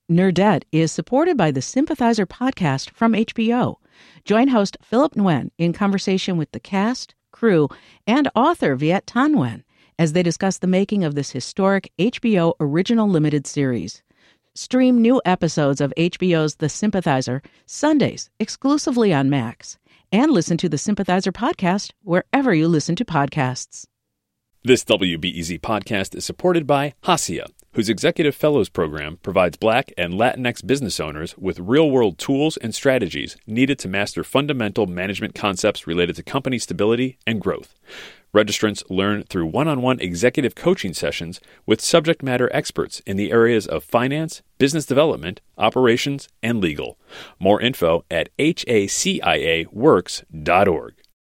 Nerdette is supported by the Sympathizer podcast from HBO. Join host Philip Nguyen in conversation with the cast, crew, and author Viet Thanh Nguyen as they discuss the making of this historic HBO original limited series. Stream new episodes of HBO's The Sympathizer Sundays exclusively on Max, and listen to the Sympathizer podcast wherever you listen to podcasts. This WBEZ podcast is supported by Hacia, whose Executive Fellows Program provides Black and Latinx business owners with real-world tools and strategies needed to master fundamental management concepts related to company stability and growth. Registrants learn through one-on-one executive coaching sessions with subject matter experts in the areas of finance, business development, operations, and legal. More info at haciaworks.org.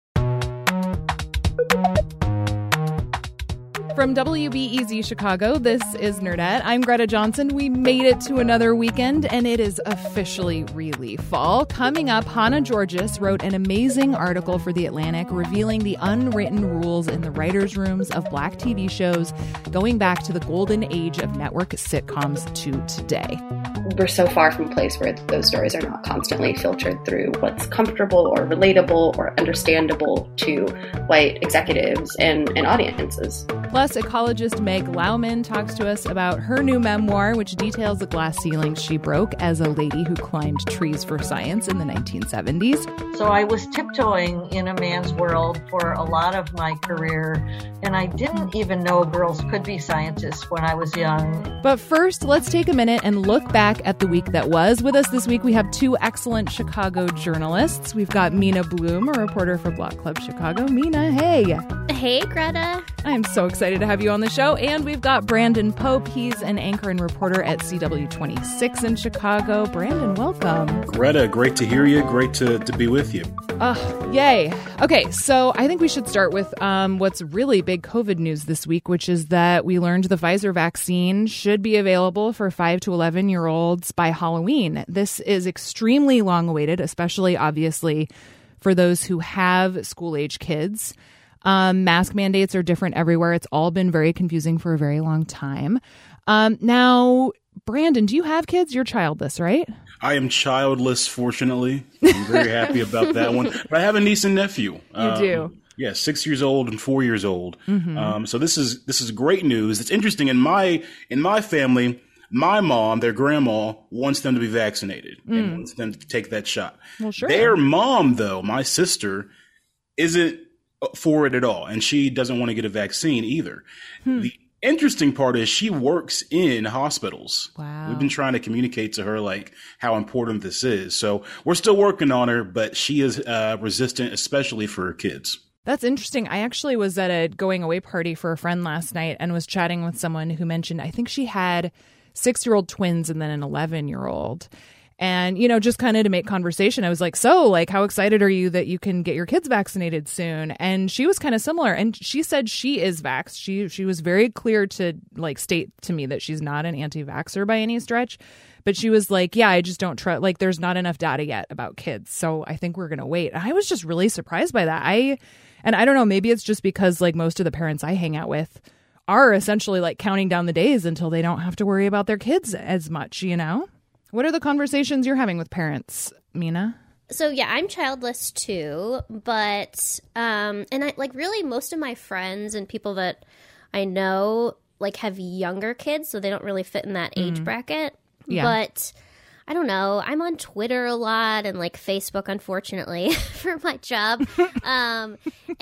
From WBEZ Chicago, this is Nerdette. I'm Greta Johnson. We made it to another weekend, and it is officially really fall. Coming up, Hannah Georges wrote an amazing article for The Atlantic revealing the unwritten rules in the writers' rooms of Black TV shows, going back to the golden age of network sitcoms to today. We're so far from a place where those stories are not constantly filtered through what's comfortable or relatable or understandable to white executives and audiences. Plus, ecologist Meg Lauman talks to us about her new memoir, which details the glass ceilings she broke as a lady who climbed trees for science in the 1970s. So I was tiptoeing in a man's world for a lot of my career, and I didn't even know girls could be scientists when I was young. But first, let's take a minute and look back at the week that was. With us this week, we have two excellent Chicago journalists. We've got Mina Bloom, a reporter for Block Club Chicago. Mina, hey. Hey, Greta. I'm so excited to have you on the show. And we've got Brandon Pope. He's an anchor and reporter at CW26 in Chicago. Brandon, welcome. Greta, great to hear you. Great to be with you. Yay. Okay, so I think we should start with what's really big COVID news this week, which is that we learned the Pfizer vaccine should be available for 5 to 11-year-olds by Halloween. This is extremely long-awaited, especially, obviously, for those who have school-age kids. Mask mandates are different everywhere. It's all been very confusing for a very long time. Now, Brandon, do you have kids? You're childless, right? I am childless, fortunately. I'm very happy about that one. But I have a niece and nephew. You do? Yeah, 6 years old and 4 years old. Mm-hmm. So this is great news. It's interesting. In my family, my mom, their grandma, wants them to be vaccinated and wants them to take that shot. Well, sure. Their mom, though, my sister, isn't for it at all, and she doesn't want to get a vaccine either. The interesting part is she works in hospitals. Wow. We've been trying to communicate to her like how important this is. So we're still working on her, but she is resistant, especially for her kids. That's interesting. I actually was at a going away party for a friend last night and was chatting with someone who mentioned, I think she had 6-year-old twins and then an 11-year-old. And, you know, just kind of to make conversation, I was like, so, like, how excited are you that you can get your kids vaccinated soon? And she was kind of similar. And she said she is vaxxed. She was very clear to, like, state to me that she's not an anti-vaxxer by any stretch. But she was like, yeah, I just don't trust, like, there's not enough data yet about kids. So I think we're going to wait. And I was just really surprised by that. I don't know, maybe it's just because, like, most of the parents I hang out with are essentially, like, counting down the days until they don't have to worry about their kids as much, you know? What are the conversations you're having with parents, Mina? So, yeah, I'm childless too, but, and I, like, really most of my friends and people that I know, like, have younger kids, so they don't really fit in that age bracket. Yeah. But I don't know. I'm on Twitter a lot and, like, Facebook, unfortunately, for my job. And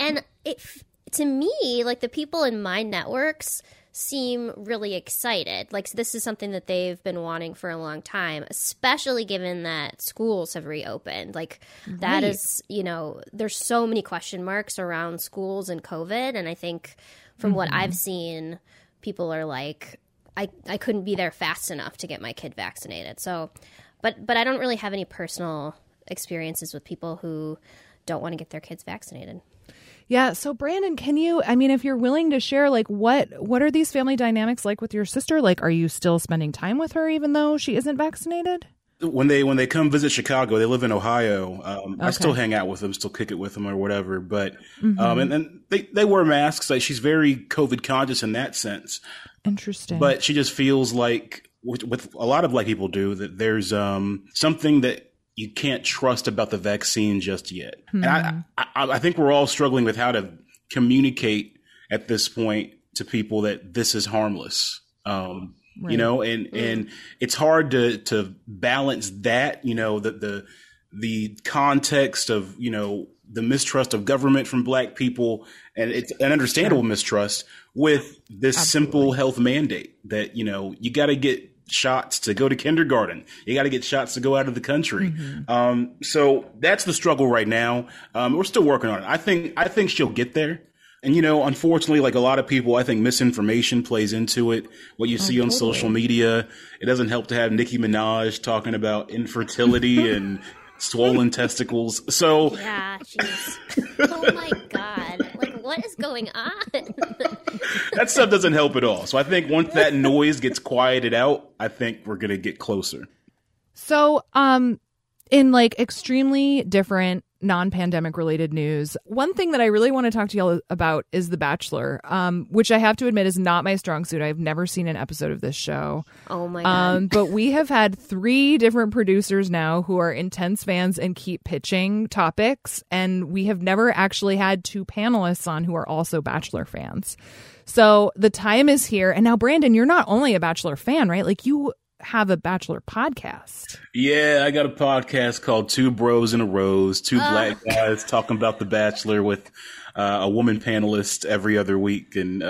to me, like, the people in my networks seem really excited. Like, this is something that they've been wanting for a long time, especially given that schools have reopened. Like, that is, you know, there's so many question marks around schools and COVID. And I think from what I've seen, people are like, I couldn't be there fast enough to get my kid vaccinated. So, but I don't really have any personal experiences with people who don't want to get their kids vaccinated. Yeah. So, Brandon, can you, I mean, if you're willing to share, like, what are these family dynamics like with your sister? Like, are you still spending time with her even though she isn't vaccinated? When they come visit Chicago, they live in Ohio. I still hang out with them, still kick it with them or whatever. But and they wear masks. Like, she's very COVID conscious in that sense. Interesting. But she just feels like with a lot of Black people do, that there's something that you can't trust about the vaccine just yet. And I think we're all struggling with how to communicate at this point to people that this is harmless. You know, and it's hard to balance that, you know, the context of, you know, the mistrust of government from Black people, and it's an understandable mistrust, with this simple health mandate that, you know, you got to get shots to go to kindergarten. You got to get shots to go out of the country. So that's the struggle right now. We're still working on it. I think she'll get there. And, you know, unfortunately, like a lot of people, I think misinformation plays into it. What you see on social media, it doesn't help to have Nicki Minaj talking about infertility and swollen testicles. So yeah, jeez. Oh my God. Like, what is going on? That stuff doesn't help at all. So I think once that noise gets quieted out, I think we're going to get closer. So, in like extremely different non-pandemic related news, one thing that I really want to talk to y'all about is The Bachelor, which I have to admit is not my strong suit. I've never seen an episode of this show. Oh my God. But we have had 3 different producers now who are intense fans and keep pitching topics. And we have never actually had 2 panelists on who are also Bachelor fans. So the time is here. And now, Brandon, you're not only a Bachelor fan, right? Like, you have a Bachelor podcast. Yeah, I got a podcast called Two Bros and a Rose, 2 Black guys talking about The Bachelor with a woman panelist every other week. And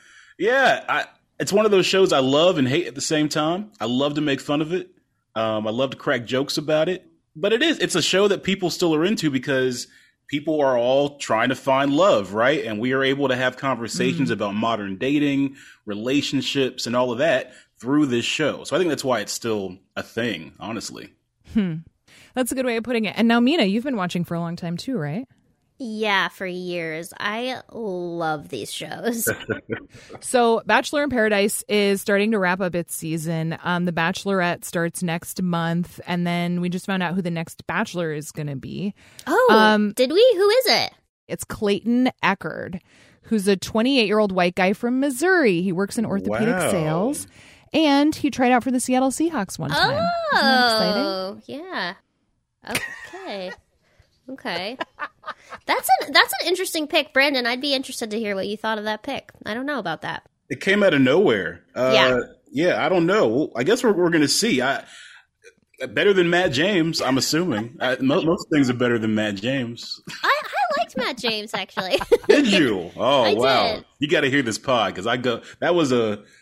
it's one of those shows I love and hate at the same time. I love to make fun of it. I love to crack jokes about it. But it's a show that people still are into because people are all trying to find love, right? And we are able to have conversations about modern dating, relationships, and all of that through this show. So I think that's why it's still a thing, honestly. That's a good way of putting it. And now, Mina, you've been watching for a long time too, right? Yeah, for years. I love these shows. So Bachelor in Paradise is starting to wrap up its season. The Bachelorette starts next month. And then we just found out who the next Bachelor is going to be. Oh, did we? Who is it? It's Clayton Echard, who's a 28-year-old white guy from Missouri. He works in orthopedic sales. And he tried out for the Seattle Seahawks one time. Oh, yeah. Okay. Okay. That's an interesting pick, Brandon. I'd be interested to hear what you thought of that pick. I don't know about that. It came out of nowhere. Yeah, I don't know. Well, I guess we're going to see. Better than Matt James, I'm assuming. Most things are better than Matt James. I liked Matt James, actually. Did you? Oh, I wow. did. You got to hear this pod because that was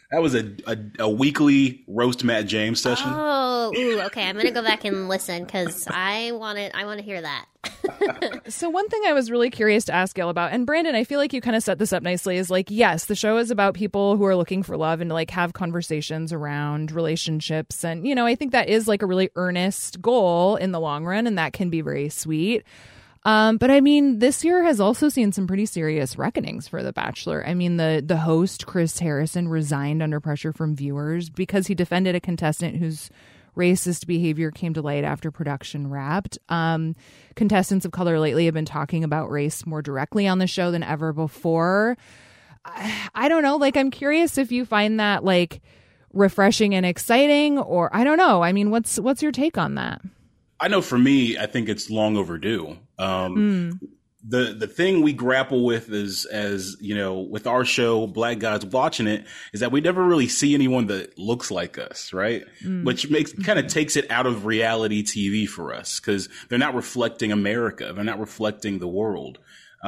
a weekly roast Matt James session. Oh, okay. I'm gonna go back and listen because I want to hear that. So one thing I was really curious to ask Gail about, and Brandon, I feel like you kind of set this up nicely, is like, yes, the show is about people who are looking for love and to like have conversations around relationships, and you know, I think that is like a really earnest goal in the long run, and that can be very sweet. But I mean, this year has also seen some pretty serious reckonings for The Bachelor. I mean, the host, Chris Harrison, resigned under pressure from viewers because he defended a contestant whose racist behavior came to light after production wrapped. Contestants of color lately have been talking about race more directly on the show than ever before. I don't know. Like, I'm curious if you find that like refreshing and exciting, or I don't know. I mean, what's your take on that? I know for me, I think it's long overdue. The thing we grapple with is, as you know, with our show, Black Guys Watching It, is that we never really see anyone that looks like us, right? Which kind of takes it out of reality TV for us because they're not reflecting America. They're not reflecting the world.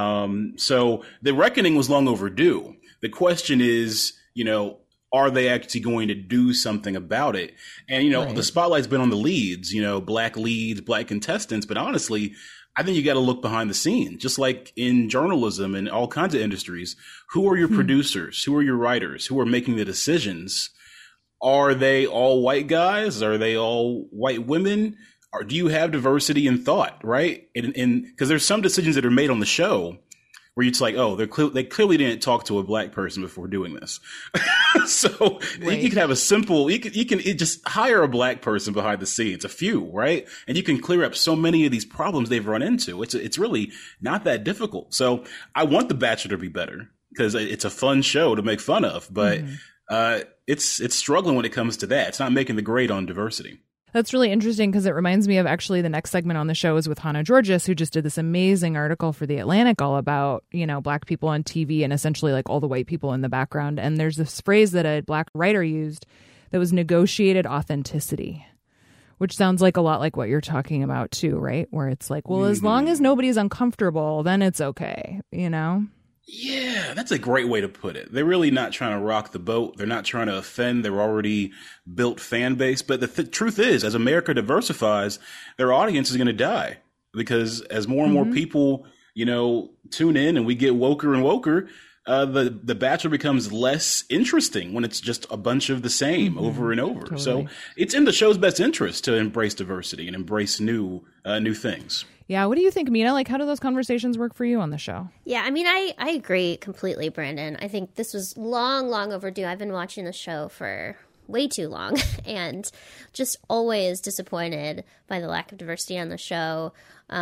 So the reckoning was long overdue. The question is, you know, are they actually going to do something about it? And, you know, the spotlight's been on the leads, you know, black leads, black contestants. But honestly, I think you got to look behind the scenes, just like in journalism and all kinds of industries. Who are your producers? Who are your writers? Who are making the decisions? Are they all white guys? Are they all white women? Or do you have diversity in thought, right? And because there's some decisions that are made on the show where it's like, oh, they clearly didn't talk to a black person before doing this. So you can have a simple, you can just hire a black person behind the scenes, a few, right? And you can clear up so many of these problems they've run into. It's really not that difficult. So I want The Bachelor to be better because it's a fun show to make fun of, but it's struggling when it comes to that. It's not making the grade on diversity. That's really interesting because it reminds me of actually the next segment on the show is with Hannah Georges, who just did this amazing article for The Atlantic all about, Black people on TV and essentially like all the white people in the background. And there's this phrase that a Black writer used that was negotiated authenticity, which sounds like a lot like what you're talking about too, right? Where it's like, well, as long as nobody's uncomfortable, then it's okay, Yeah, that's a great way to put it. They're really not trying to rock the boat. They're not trying to offend their already built fan base. But the truth is, as America diversifies, their audience is going to die because as more and more people, tune in and we get woker and woker, the Bachelor becomes less interesting when it's just a bunch of the same over and over. Totally. So it's in the show's best interest to embrace diversity and embrace new things. Yeah. What do you think, Mina? Like, how do those conversations work for you on the show? Yeah, I mean, I agree completely, Brandon. I think this was long overdue. I've been watching the show for way too long and just always disappointed by the lack of diversity on the show.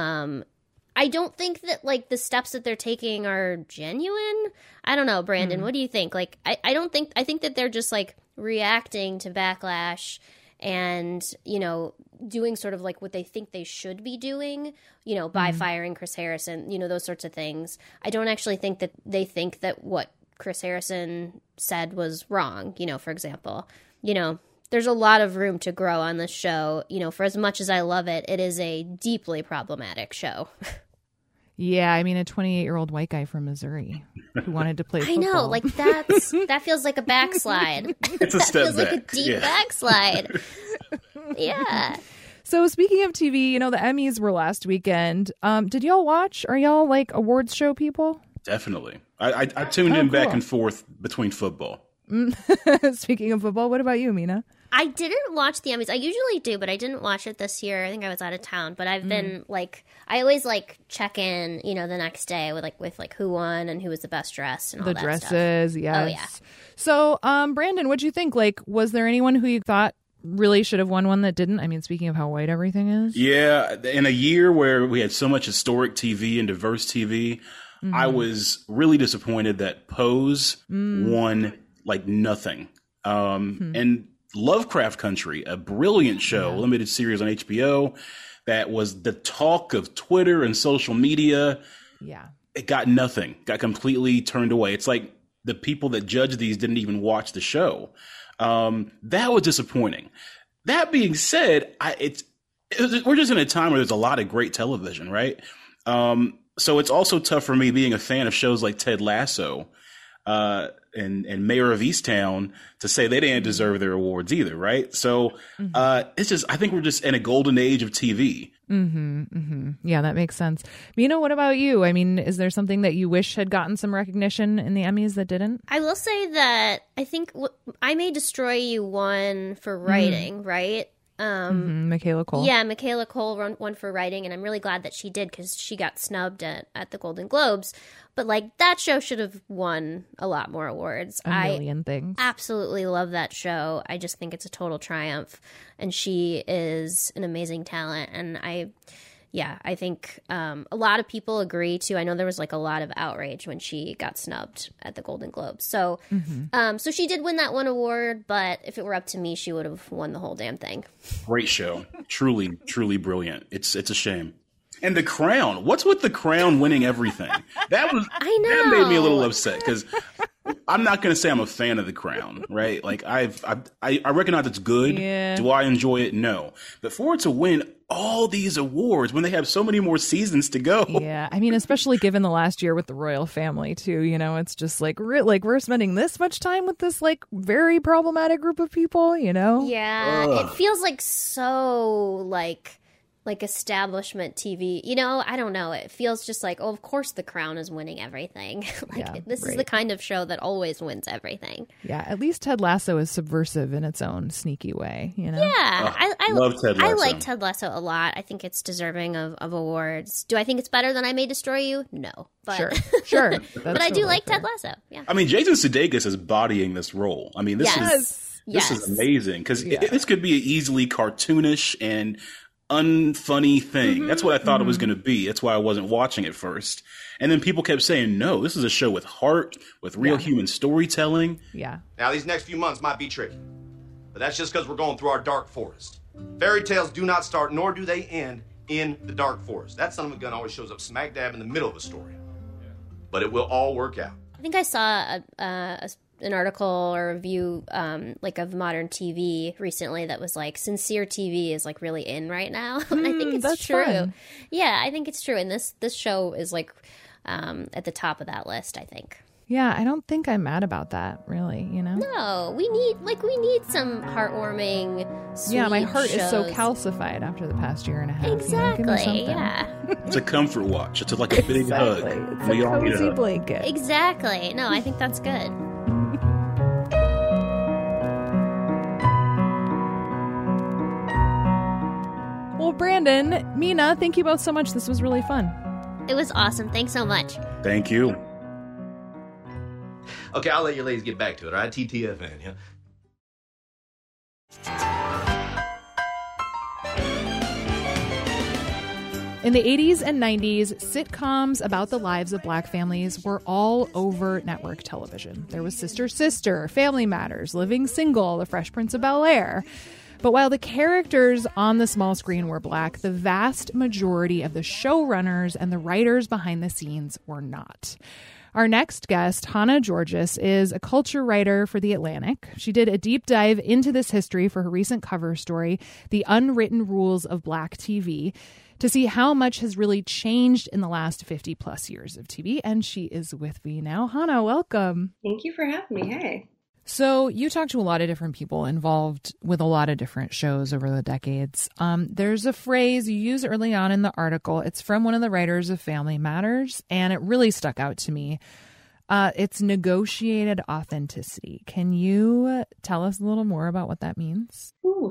I don't think that, like, the steps that they're taking are genuine. I don't know, Brandon, what do you think? Like, I think that they're just, like, reacting to backlash and, doing sort of like what they think they should be doing, by firing Chris Harrison, those sorts of things. I don't actually think that they think that what Chris Harrison said was wrong, for example. There's a lot of room to grow on this show. For as much as I love it, it is a deeply problematic show. Yeah, I mean, a 28-year-old white guy from Missouri who wanted to play football. I know, like that feels like a backslide. It's a step back. Like a deep backslide. Yeah. So speaking of TV, the Emmys were last weekend. Did y'all watch? Are y'all like awards show people? Definitely. I tuned in back and forth between football. Speaking of football, what about you, Mina? I didn't watch the Emmys. I usually do, but I didn't watch it this year. I think I was out of town. But I've been I always check in, the next day with who won and who was the best dressed and all that stuff. The dresses, yes. Oh yeah. So, Brandon, what'd you think? Like, was there anyone who you thought really should have won one that didn't? I mean, speaking of how white everything is. Yeah, in a year where we had so much historic TV and diverse TV, I was really disappointed that Pose won like nothing. And Lovecraft Country, a brilliant show, limited series on HBO that was the talk of Twitter and social media. Yeah. It got nothing, got completely turned away. It's like the people that judged these didn't even watch the show. That was disappointing. That being said, we're just in a time where there's a lot of great television, right? So it's also tough for me being a fan of shows like Ted Lasso, and Mayor of Easttown to say they didn't deserve their awards either, right? So it's just, I think we're just in a golden age of TV. Yeah, that makes sense. Mina, what about you? I mean, is there something that you wish had gotten some recognition in the Emmys that didn't? I will say that I think I May Destroy You won for writing, right? Michaela Cole. Yeah, Michaela Cole won for writing, and I'm really glad that she did because she got snubbed at the Golden Globes. But that show should have won a lot more awards. A million things. Absolutely love that show. I just think it's a total triumph, and she is an amazing talent. And I think a lot of people agree too. I know there was a lot of outrage when she got snubbed at the Golden Globes. So, so she did win that one award, but if it were up to me, she would have won the whole damn thing. Great show, truly, truly brilliant. It's a shame. And The Crown. What's with The Crown winning everything? That made me a little upset because I'm not going to say I'm a fan of The Crown, right? I recognize it's good. Yeah. Do I enjoy it? No. But for it to win all these awards when they have so many more seasons to go. Yeah. I mean, especially given the last year with the royal family too, it's just we're spending this much time with this very problematic group of people, Yeah. Ugh. It feels so establishment TV, I don't know. It feels just of course The Crown is winning everything. This is the kind of show that always wins everything. Yeah, at least Ted Lasso is subversive in its own sneaky way, Yeah, I love Ted Lasso. I like Ted Lasso a lot. I think it's deserving of awards. Do I think it's better than I May Destroy You? No. But Sure. But I do like Ted Lasso. Yeah. I mean, Jason Sudeikis is bodying this role. I mean, this is amazing because this could be easily cartoonish and unfunny thing. That's what I thought it was going to be. That's why I wasn't watching it first. And then people kept saying, no, this is a show with heart, with real human storytelling. Yeah. Now, these next few months might be tricky, but that's just because we're going through our dark forest. Fairy tales do not start, nor do they end in the dark forest. That son of a gun always shows up smack dab in the middle of a story. But it will all work out. I think I saw an article or review like of modern TV recently that was like sincere TV is like really in right now. I think it's that's true. fun. Yeah, I think it's true. And this show is like at the top of that list, I think. Yeah, I don't think I'm mad about that, really, you know? No, we need some heartwarming, sweet Yeah, my heart is so shows. calcified after the past year and a half. Exactly, You know? Give me something. yeah. It's a comfort watch. It's like a big hug. It's We a all need a cozy hug. blanket. Exactly. No, I think that's good. Well, Brandon, Mina, thank you both so much. This was really fun. It was awesome. Thanks so much. Thank you. Okay, I'll let you ladies get back to it, all right? TTFN, yeah? In the 80s and 90s, sitcoms about the lives of Black families were all over network television. There was Sister Sister, Family Matters, Living Single, The Fresh Prince of Bel-Air. But while the characters on the small screen were Black, the vast majority of the showrunners and the writers behind the scenes were not. Our next guest, Hannah Georges, is a culture writer for The Atlantic. She did a deep dive into this history for her recent cover story, The Unwritten Rules of Black TV, to see how much has really changed in the last 50 plus years of TV. And she is with me now. Hannah, welcome. Thank you for having me. Hey. So you talked to a lot of different people involved with a lot of different shows over the decades. There's a phrase you use early on in the article. It's from one of the writers of Family Matters, and it really stuck out to me. It's negotiated authenticity. Can you tell us a little more about what that means? Ooh.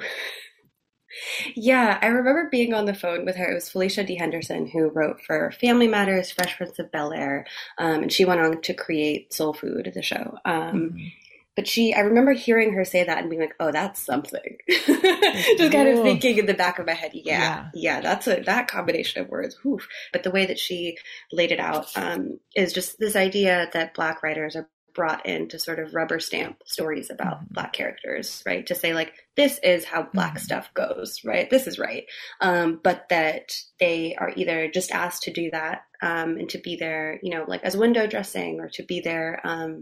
Yeah, I remember being on the phone with her. It was Felicia D. Henderson who wrote for Family Matters, Fresh Prince of Bel-Air, and she went on to create Soul Food, the show. But I remember hearing her say that and being like, oh, that's something. Just kind of thinking in the back of my head, that combination of words. Oof. But the way that she laid it out is just this idea that Black writers are brought in to sort of rubber stamp stories about Black characters, right? To say like, this is how Black stuff goes, right? This is right. But that they are either just asked to do that and to be there, like as window dressing, or to be there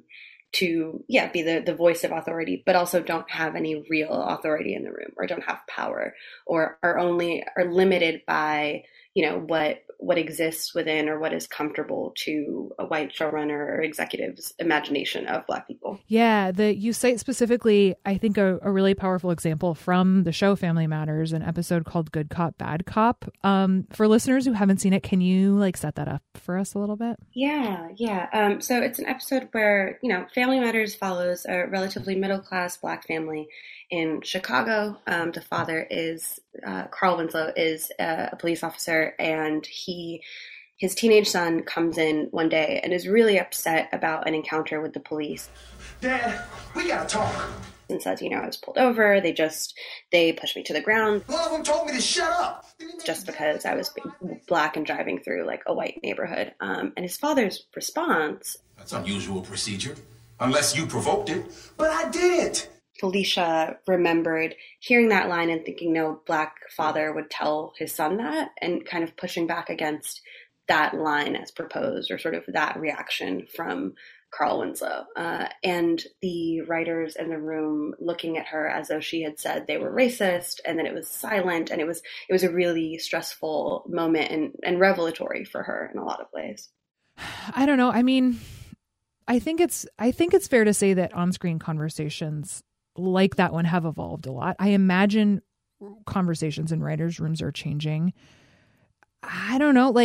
to be the voice of authority, but also don't have any real authority in the room, or don't have power, or are limited by what exists within, or what is comfortable to a white showrunner or executive's imagination of Black people. Yeah, you cite specifically, I think, a really powerful example from the show Family Matters, an episode called Good Cop, Bad Cop. For listeners who haven't seen it, can you set that up for us a little bit? Yeah. So it's an episode where, Family Matters follows a relatively middle-class Black family in Chicago. The father is, Carl Winslow is a police officer, and his teenage son comes in one day and is really upset about an encounter with the police. Dad, we gotta talk. And says, I was pulled over. They pushed me to the ground. One of them told me to shut up. Just because I was Black and driving through like a white neighborhood. And his father's response. That's unusual procedure. Unless you provoked it. But I didn't. Felicia remembered hearing that line and thinking no Black father would tell his son that, and kind of pushing back against that line as proposed, or sort of that reaction from Carl Winslow. And the writers in the room looking at her as though she had said they were racist, and then it was silent, and it was a really stressful moment and revelatory for her in a lot of ways. I don't know. I mean, I think it's fair to say that on-screen conversations like that one have evolved a lot. I imagine conversations in writers' rooms are changing. I don't know.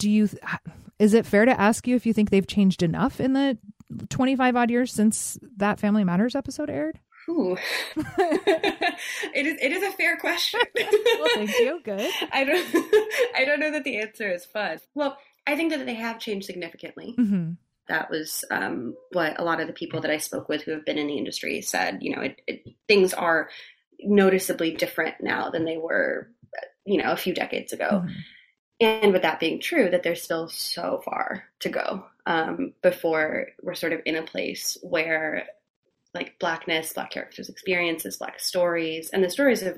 Is it fair to ask you if you think they've changed enough in the 25 odd years since that Family Matters episode aired? Ooh. It is a fair question. Well, thank you. Good. I don't know that the answer is fun. Well, I think that they have changed significantly. Mm-hmm. That was what a lot of the people that I spoke with who have been in the industry said. Things are noticeably different now than they were a few decades ago. And with that being true, that there's still so far to go before we're sort of in a place where like Blackness, Black characters' experiences, Black stories, and the stories of,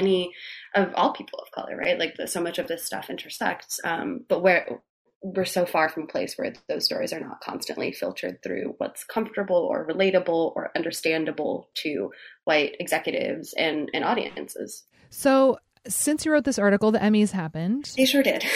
all people of color, right? Like so much of this stuff intersects, but we're so far from a place where those stories are not constantly filtered through what's comfortable or relatable or understandable to white executives and audiences. So since you wrote this article, the Emmys happened. They sure did.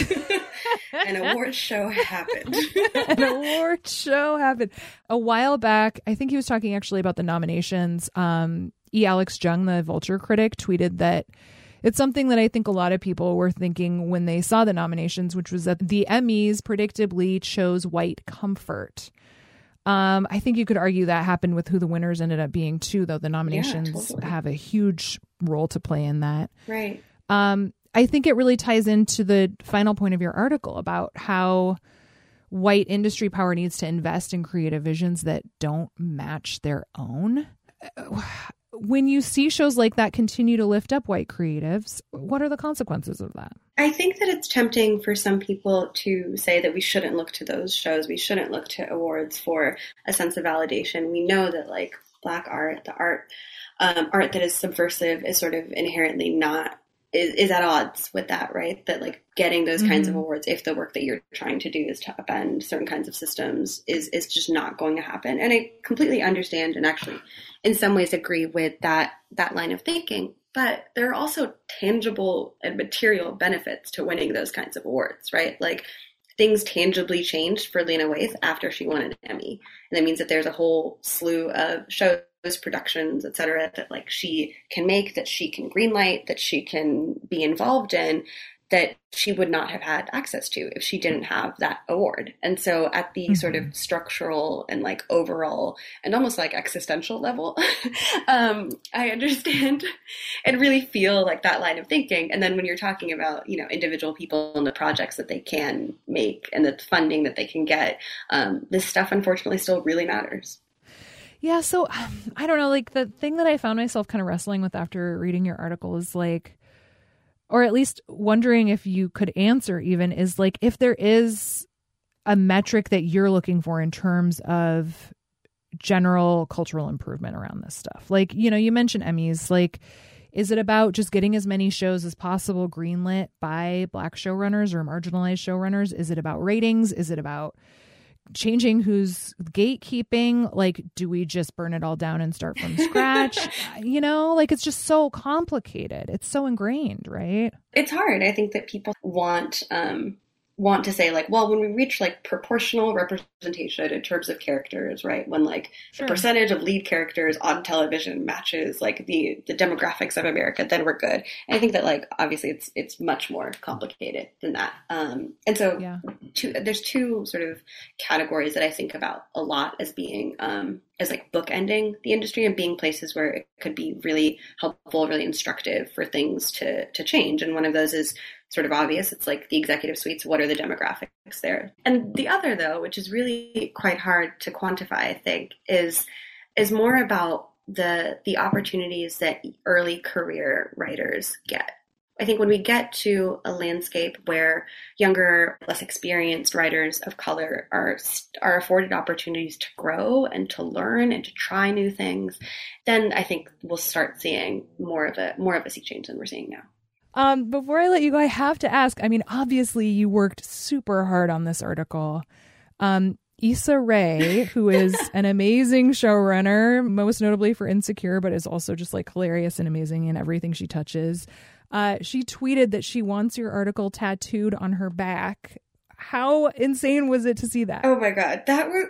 An award show happened. An award show happened. A while back, I think he was talking actually about the nominations. E. Alex Jung, the Vulture critic, tweeted that it's something that I think a lot of people were thinking when they saw the nominations, which was that the Emmys predictably chose white comfort. I think you could argue that happened with who the winners ended up being too, though the nominations have a huge role to play in that. Right. I think it really ties into the final point of your article about how white industry power needs to invest in creative visions that don't match their own. When you see shows like that continue to lift up white creatives, what are the consequences of that? I think that it's tempting for some people to say that we shouldn't look to those shows. We shouldn't look to awards for a sense of validation. We know that like Black art, the art that is subversive is sort of inherently not, is at odds with that, right? That like getting those kinds of awards, if the work that you're trying to do is to upend certain kinds of systems, is just not going to happen. And I completely understand and actually in some ways agree with that line of thinking. But there are also tangible and material benefits to winning those kinds of awards, right? Like things tangibly changed for Lena Waithe after she won an Emmy. And that means that there's a whole slew of shows, productions, et cetera, that like she can make, that she can greenlight, that she can be involved in, that she would not have had access to if she didn't have that award. And so at the sort of structural and like overall and almost like existential level, I understand and really feel like that line of thinking. And then when you're talking about, individual people and the projects that they can make and the funding that they can get, this stuff unfortunately still really matters. Yeah, so I don't know, like the thing that I found myself kind of wrestling with after reading your article is like, or at least wondering if you could answer even, is like if there is a metric that you're looking for in terms of general cultural improvement around this stuff. Like, you mentioned Emmys, like, is it about just getting as many shows as possible greenlit by Black showrunners or marginalized showrunners? Is it about ratings? Is it about changing who's gatekeeping? Like, do we just burn it all down and start from scratch? Like it's just so complicated. It's so ingrained, right? It's hard. I think that people want to say like, well, when we reach like proportional representation in terms of characters, right? When like the percentage of lead characters on television matches like the demographics of America, then we're good. And I think that like, obviously it's much more complicated than that. And so there's two sort of categories that I think about a lot as being, as like bookending the industry and being places where it could be really helpful, really instructive for things to change. And one of those is sort of obvious. It's like the executive suites. What are the demographics there? And the other, though, which is really quite hard to quantify, I think, is more about the opportunities that early career writers get. I think when we get to a landscape where younger, less experienced writers of color are afforded opportunities to grow and to learn and to try new things, then I think we'll start seeing more of a sea change than we're seeing now. Before I let you go, I have to ask, I mean, obviously you worked super hard on this article. Issa Rae, who is an amazing showrunner, most notably for Insecure, but is also just like hilarious and amazing in everything she touches. She tweeted that she wants your article tattooed on her back. How insane was it to see that? Oh my God. That was...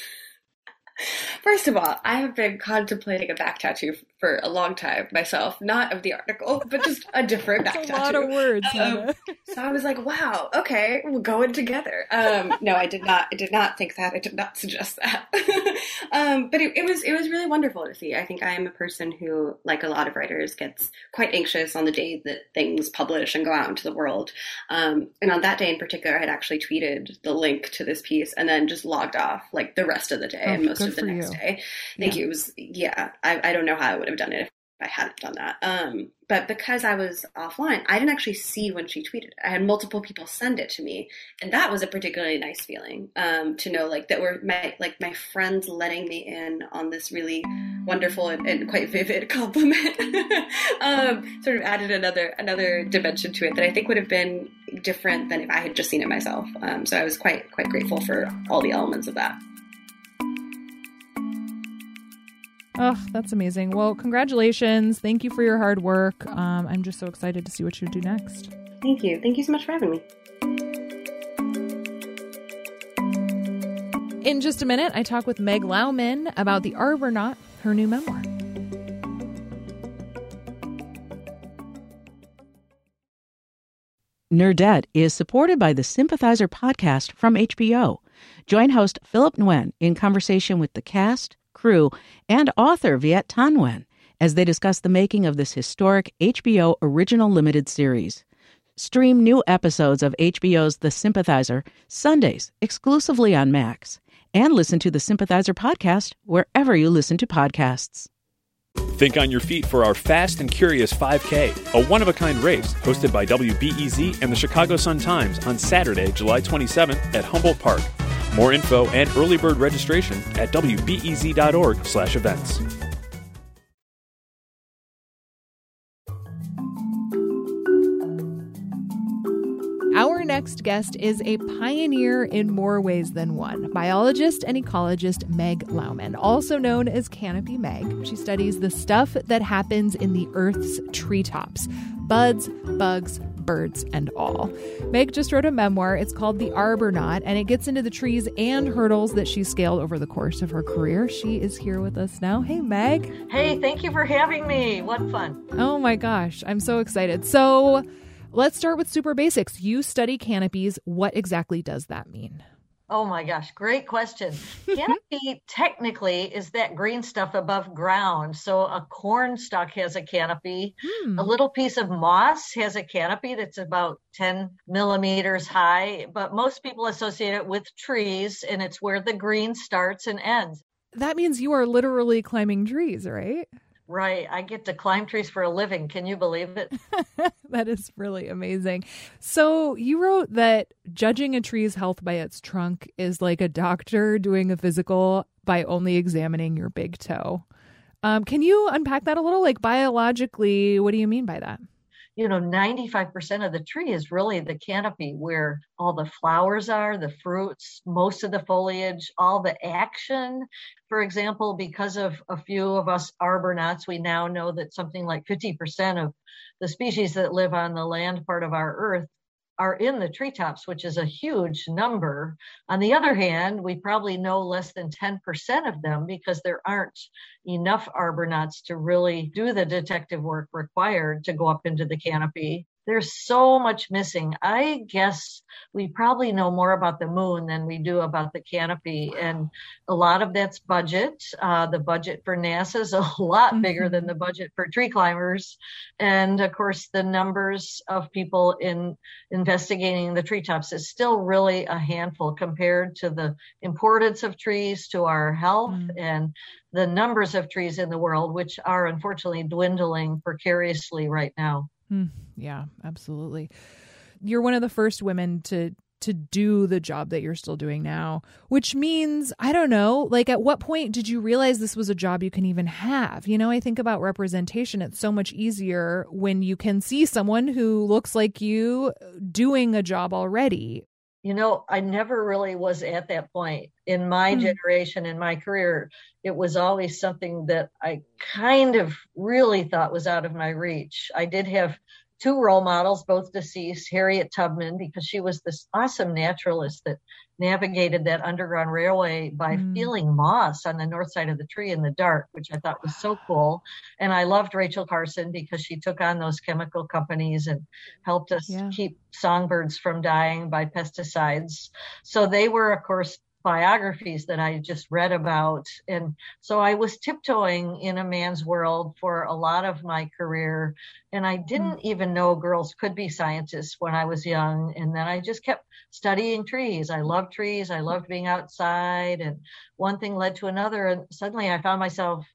First of all, I have been contemplating a back tattoo for a long time myself, not of the article, but just a different back tattoo. A lot of words. So I was like, wow, okay, we're going together. No, I did not think that. I did not suggest that. But it was really wonderful to see. I think I am a person who, like a lot of writers, gets quite anxious on the day that things publish and go out into the world. And on that day in particular, I had actually tweeted the link to this piece and then just logged off like the rest of the day and most of the next day. Thank you. It was, I don't know how I would have done it if I hadn't done that. But because I was offline, I didn't actually see when she tweeted it. I had multiple people send it to me, and that was a particularly nice feeling, to know like that were my friends letting me in on this really wonderful and quite vivid compliment. Sort of added another dimension to it that I think would have been different than if I had just seen it myself. So I was quite grateful for all the elements of that. Oh, that's amazing. Well, congratulations. Thank you for your hard work. I'm just so excited to see what you do next. Thank you. Thank you so much for having me. In just a minute, I talk with Meg Lauman about The Arbornaut, her new memoir. Nerdette is supported by the Sympathizer podcast from HBO. Join host Philip Nguyen in conversation with the cast, crew, and author Viet Thanh Nguyen as they discuss the making of this historic HBO original limited series. Stream new episodes of HBO's The Sympathizer Sundays exclusively on Max, and listen to the Sympathizer podcast wherever you listen to podcasts. Think on your feet for our Fast and Curious 5K, a one-of-a-kind race hosted by WBEZ and the Chicago Sun-Times on Saturday, July 27th at Humboldt Park. More info and early bird registration at wbez.org/events. Our next guest is a pioneer in more ways than one. Biologist and ecologist Meg Lauman, also known as Canopy Meg. She studies the stuff that happens in the Earth's treetops. Buds, bugs, birds, and all. Meg just wrote a memoir. It's called The Arbornaut, and it gets into the trees and hurdles that she scaled over the course of her career. She is here with us now. Hey, Meg. Hey, thank you for having me. What fun. Oh my gosh, I'm so excited. So let's start with super basics. You study canopies. What exactly does that mean? Oh my gosh, great question. Canopy technically is that green stuff above ground. So a corn stalk has a canopy. A little piece of moss has a canopy that's about 10 millimeters high, but most people associate it with trees, and it's where the green starts and ends. That means you are literally climbing trees, right? Right. I get to climb trees for a living. Can you believe it? That is really amazing. So you wrote that judging a tree's health by its trunk is like a doctor doing a physical by only examining your big toe. Can you unpack that a little? Like biologically, what do you mean by that? 95% of the tree is really the canopy where all the flowers are, the fruits, most of the foliage, all the action. For example, because of a few of us arbonauts, we now know that something like 50% of the species that live on the land part of our Earth are in the treetops, which is a huge number. On the other hand, we probably know less than 10% of them because there aren't enough arbonauts to really do the detective work required to go up into the canopy. There's so much missing. I guess we probably know more about the moon than we do about the canopy. And a lot of that's budget. The budget for NASA is a lot bigger than the budget for tree climbers. And of course, the numbers of people in investigating the treetops is still really a handful compared to the importance of trees to our health and the numbers of trees in the world, which are unfortunately dwindling precariously right now. Yeah, absolutely. You're one of the first women to do the job that you're still doing now, which means, I don't know, like at what point did you realize this was a job you can even have? I think about representation. It's so much easier when you can see someone who looks like you doing a job already. I never really was at that point in my generation, in my career. It was always something that I kind of really thought was out of my reach. I did have two role models, both deceased, Harriet Tubman, because she was this awesome naturalist that navigated that Underground Railway by feeling moss on the north side of the tree in the dark, which I thought was so cool. And I loved Rachel Carson because she took on those chemical companies and helped us keep songbirds from dying by pesticides. So they were, of course, biographies that I just read about. And so I was tiptoeing in a man's world for a lot of my career. And I didn't even know girls could be scientists when I was young. And then I just kept studying trees. I loved trees. I loved being outside. And one thing led to another. And suddenly I found myself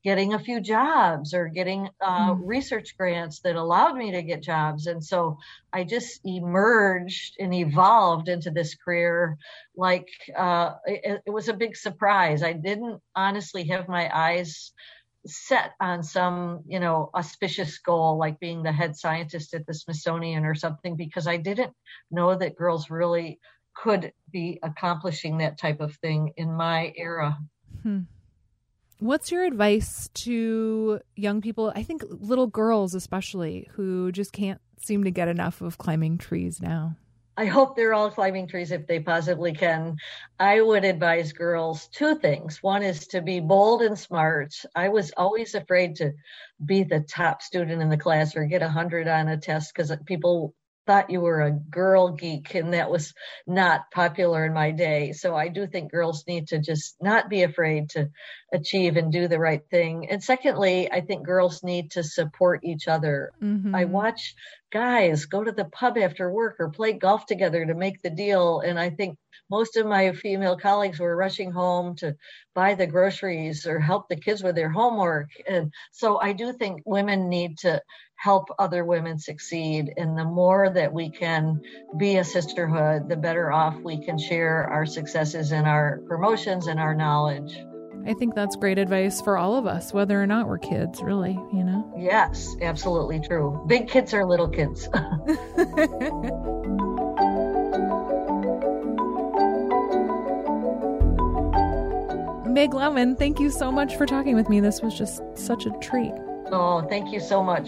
getting a few jobs or getting research grants that allowed me to get jobs. And so I just emerged and evolved into this career like it was a big surprise. I didn't honestly have my eyes set on some, auspicious goal like being the head scientist at the Smithsonian or something, because I didn't know that girls really could be accomplishing that type of thing in my era. What's your advice to young people, I think little girls especially, who just can't seem to get enough of climbing trees now? I hope they're all climbing trees if they possibly can. I would advise girls 2 things. One is to be bold and smart. I was always afraid to be the top student in the class or get 100 on a test because people thought you were a girl geek, and that was not popular in my day. So I do think girls need to just not be afraid to achieve and do the right thing. And secondly, I think girls need to support each other. I watch guys go to the pub after work or play golf together to make the deal. And I think most of my female colleagues were rushing home to buy the groceries or help the kids with their homework. And so I do think women need to help other women succeed. And the more that we can be a sisterhood, the better off we can share our successes and our promotions and our knowledge. I think that's great advice for all of us, whether or not we're kids, really, Yes, absolutely true. Big kids are little kids. Meg Laumann, thank you so much for talking with me. This was just such a treat. Oh, thank you so much.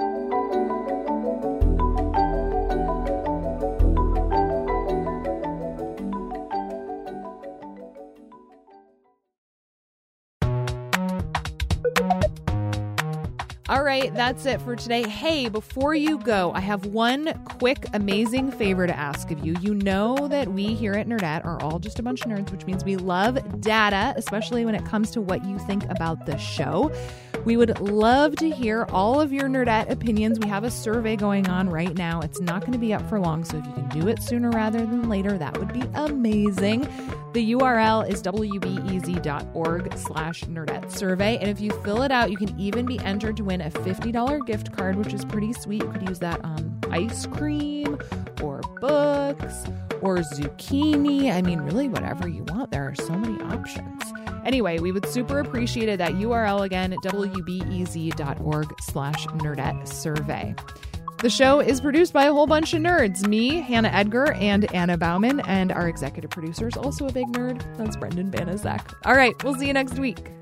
All right, that's it for today. Hey, before you go, I have one quick, amazing favor to ask of you. You know that we here at Nerdette are all just a bunch of nerds, which means we love data, especially when it comes to what you think about the show. We would love to hear all of your Nerdette opinions. We have a survey going on right now. It's not going to be up for long, so if you can do it sooner rather than later, that would be amazing. The URL is wbez.org/Nerdette survey. And if you fill it out, you can even be entered to win a $50 gift card, which is pretty sweet. You could use that on ice cream or books or zucchini. I mean, really whatever you want. There are so many options. Anyway, we would super appreciate it. That URL again at wbez.org/Nerdette survey. The show is produced by a whole bunch of nerds. Me, Hannah Edgar, and Anna Bauman. And our executive producer is also a big nerd. That's Brendan Banaszak. All right, we'll see you next week.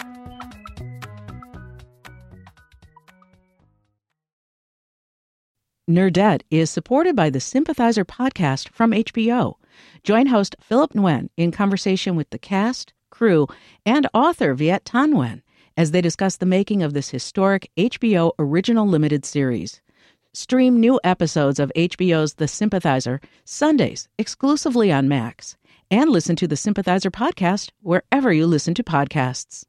Nerdette is supported by the Sympathizer podcast from HBO. Join host Philip Nguyen in conversation with the cast, crew, and author Viet Thanh Nguyen as they discuss the making of this historic HBO original limited series. Stream new episodes of HBO's The Sympathizer Sundays exclusively on Max, and listen to the Sympathizer podcast wherever you listen to podcasts.